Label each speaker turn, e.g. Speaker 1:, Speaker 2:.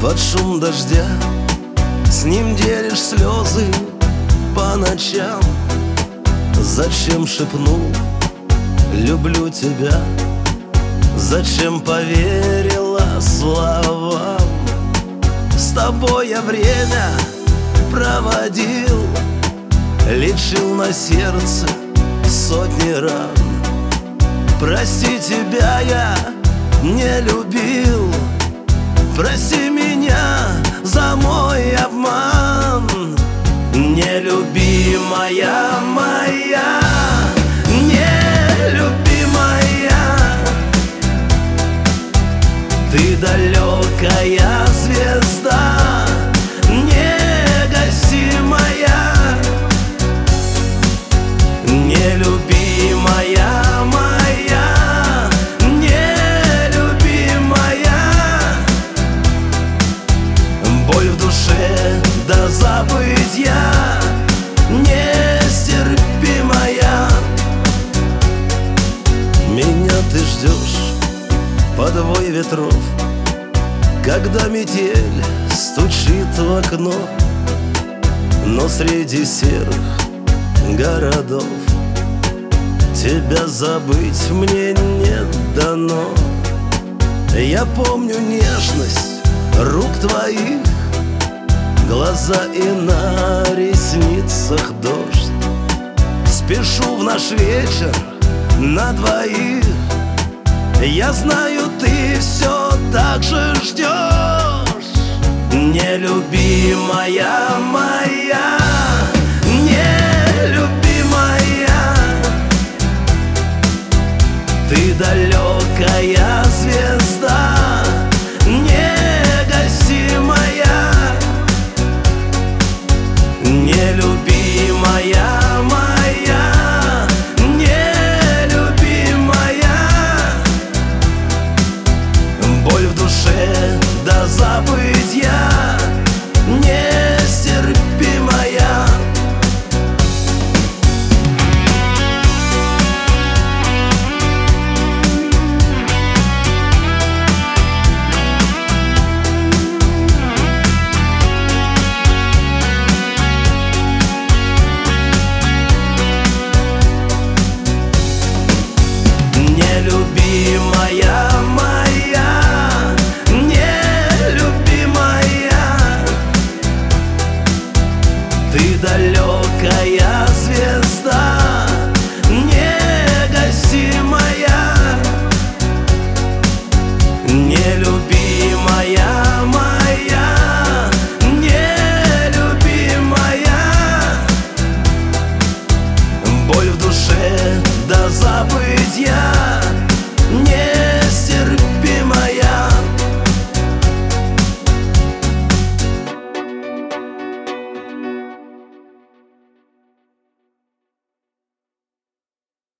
Speaker 1: под шум дождя, с ним делишь слезы по ночам. Зачем шепнул «люблю тебя»? Зачем поверила словам? С тобой я время проводил, лечил на сердце сотни ран. Прости, тебя я не любил, прости меня за мой обман. Нелюбимая моя, нелюбимая, ты далекая звезда, негасимая. Нелюбимая моя, нелюбимая, боль в душе до забытья нестерпимая. Меня ты ждешь под вой ветров, когда метель стучит в окно. Но среди серых городов тебя забыть мне не дано. Я помню нежность рук твоих, глаза и на ресницах дождь. Спешу в наш вечер на двоих, я знаю, ты все так же ждешь. Нелюбимая моя, нелюбимая, ты далекая звезда, негасимая. Нелюбимая моя, нелюбимая, боль в душе до забытья нестерпимая. Нелюбимая моя, нелюбимая, ты далекая звезда,